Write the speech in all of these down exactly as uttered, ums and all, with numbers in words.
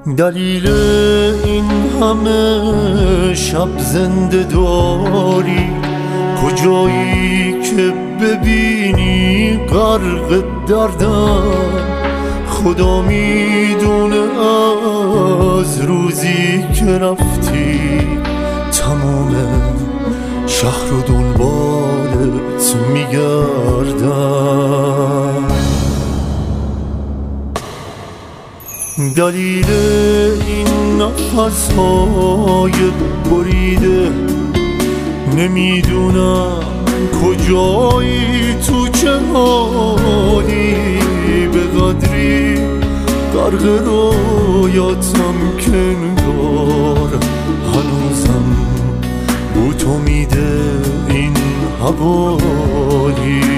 دلیل این همه شب زنده داری کجایی که ببینی غرق دردم؟ خدا میدونه از روزی که رفتی تمام شهر و دنبالت میگردم. دلیل این نفس‌های بریده نمیدونم کجایی، تو چه حالی، به قدری غرق رویاتم که انگار هنوزم بو تو میده این حوالی.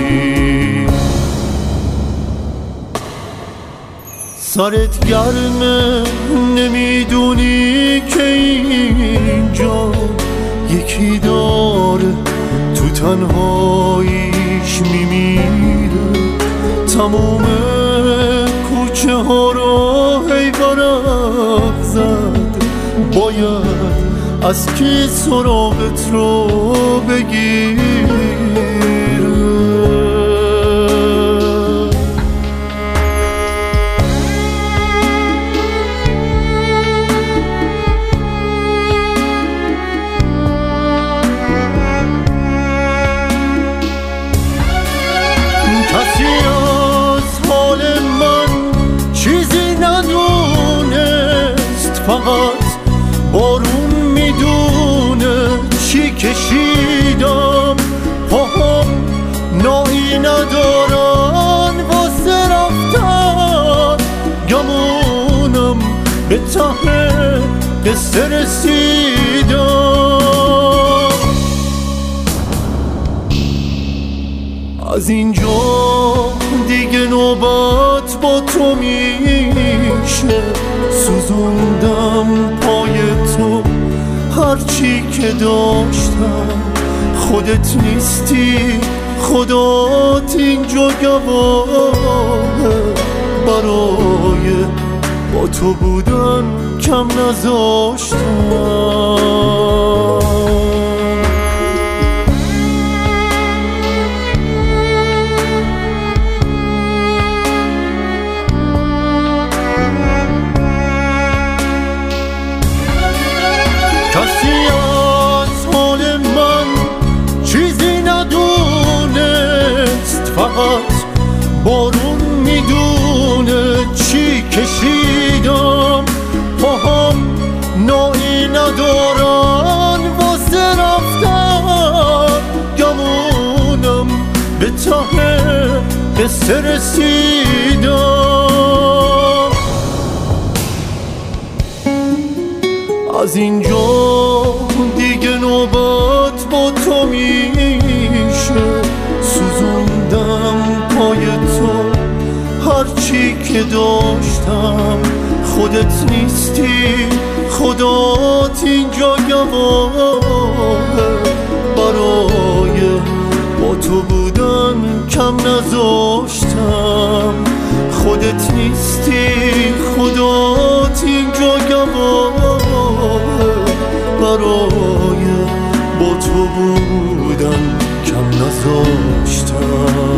سرت گرمه نمیدونی که اینجا یکی داره تو تنهاییش میمیره. تموم کوچه ها رو هی برق زد، باید از کی سراغت رو بگیره. فقط بارون میدونه چی کشیدم، پاهم نایی ندارن واسه رفتن، گمونم به ته قصه رسیدم. از اینجا دیگه نوبت با تو میشه، سوزوندم پای تو هرچی که داشتم. خودت نیستی، خدات اینجا گواهه، برای با تو بودن کم نذاشتم. کسی از حال من چیزی ندونست، فقط بارون میدونه چی کشیدم. پاهم نایی ندارن واسه رفتن، گمونم به ته قصه رسیدم. از اینجا دیگه نوبت با تو میشه، سوزوندم پای تو هرچی که داشتم. خودت نیستی، خدات اینجا گواهه، برای با تو بودن کم نذاشتم. خودت نیستی، خدات اینجا گواهه، برای با تو بودن کم نذاشتم.